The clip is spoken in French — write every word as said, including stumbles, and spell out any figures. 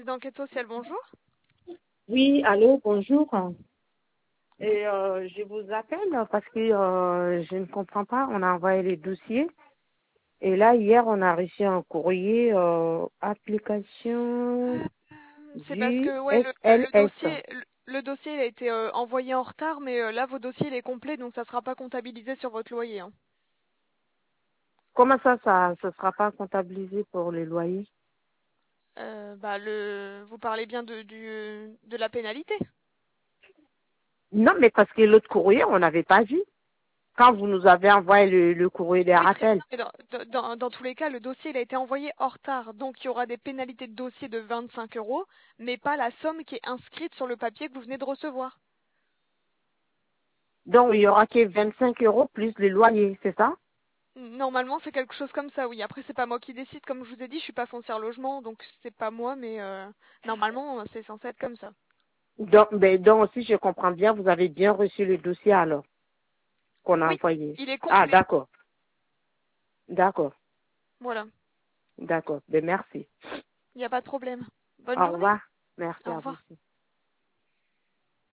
service d'enquête sociale, bonjour. Oui, allô, bonjour. Et euh, je vous appelle parce que euh, je ne comprends pas. On a envoyé les dossiers. Et là, hier, on a reçu un courrier euh, application Euh, C'est parce du que ouais, le, le- le S L S. dossier, le, le dossier il a été euh, envoyé en retard, mais euh, là, vos dossiers il est complet, donc ça ne sera pas comptabilisé sur votre loyer, hein. Comment ça, ça ne sera pas comptabilisé pour les loyers? Euh, bah, le, vous parlez bien de, du, de la pénalité. Non, mais parce que l'autre courrier, on n'avait pas vu. Quand vous nous avez envoyé le, le courrier des Oui, très bien. rappels. Mais dans, dans- dans tous les cas, le dossier il a été envoyé en retard, donc il y aura des pénalités de dossier de vingt-cinq euros, mais pas la somme qui est inscrite sur le papier que vous venez de recevoir. Donc, il y aura que vingt-cinq euros plus les loyers, c'est ça? Normalement, c'est quelque chose comme ça, oui. Après, c'est pas moi qui décide, comme je vous ai dit, je suis pas foncière logement, donc c'est pas moi, mais euh, normalement, c'est censé être comme ça. Donc, ben, donc, si je comprends bien, vous avez bien reçu le dossier alors qu'on a Oui, envoyé. il est Ah, complet. d'accord. D'accord. Voilà, D'accord. Ben, merci. il n'y a pas de problème. Bonne Au journée. revoir. Merci Au à vous revoir. aussi.